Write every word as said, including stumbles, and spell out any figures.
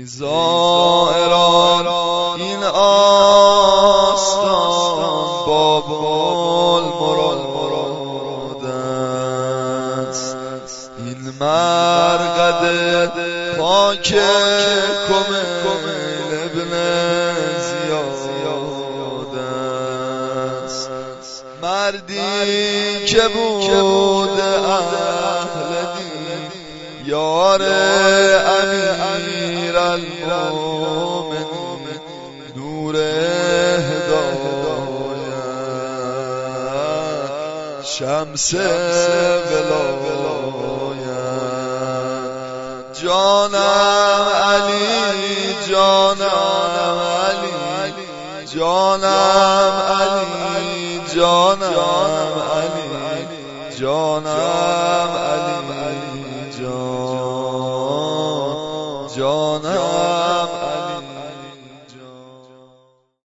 زائران این آستان باب المراد است، این مرقد پاک کمیل ابن زیاد است. مردی که بود اهل دین یار امیر المومنین نور هدایت شمس ولایت جانم علی جانم علی جانم علی جانم علی جانم علی جان جانم علی